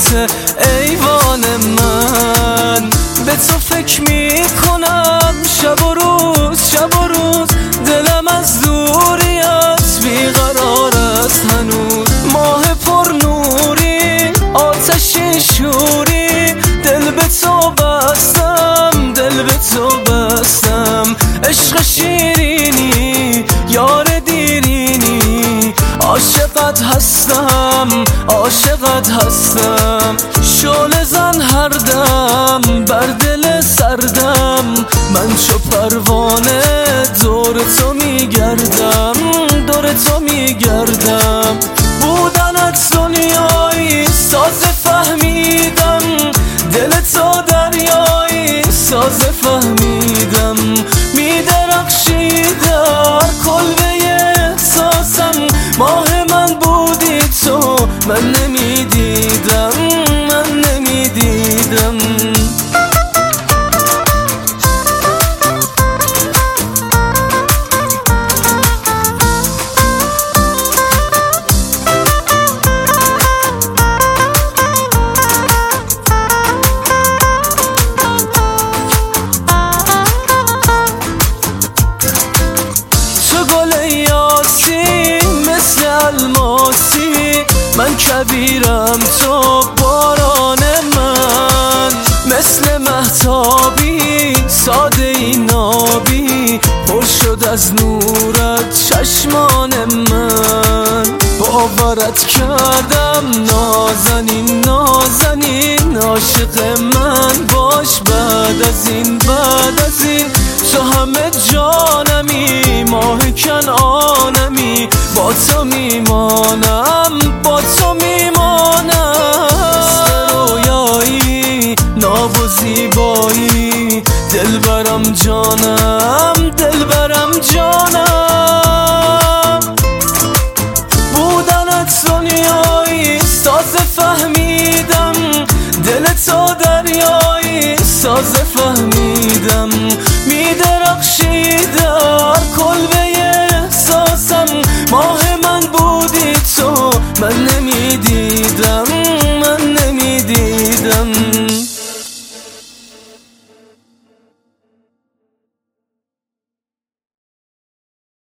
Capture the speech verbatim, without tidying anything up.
ایوان من. به تو فکر میکنم شب و روز شب و روز، دلم از دوریت بیقرار است هنوز. ماه پر نوری آتشی شوری، دل به تو بستم دل به تو بستم. عشق شیرینی یار دیرینی، عاشقت هستم عاشقت هستم. شعله زن هر دم بر دل سردم، من چو پروانه دور تو میگردم دور تو میگردم. بودنت دنیایی ساز فهمیدم، دل تو دریایی ساز فهمیدم. میدرخشی در کلبه احساسم، ماه من بودی تو من نمیدیدم من نمیدیدم. مثل الماسی من کبیرم تو باران من، مثل مهتابی ساده ای نابی، پر شد از نورت چشمان من. باورت کردم نازنین نازنین، عاشق من باش بعد از این بعد از این. تو همه جانمی ماه کنعانمی، با تو میمانم با تو میمانم. مثل رویایی ناب و زیبایی، دلبرم جانم دلبرم جانم. بودنت دنیایی ساز فهمیدم، دل تو دریایی ساز فهمیدم. میدرخشی در کلبه احساسم، ماه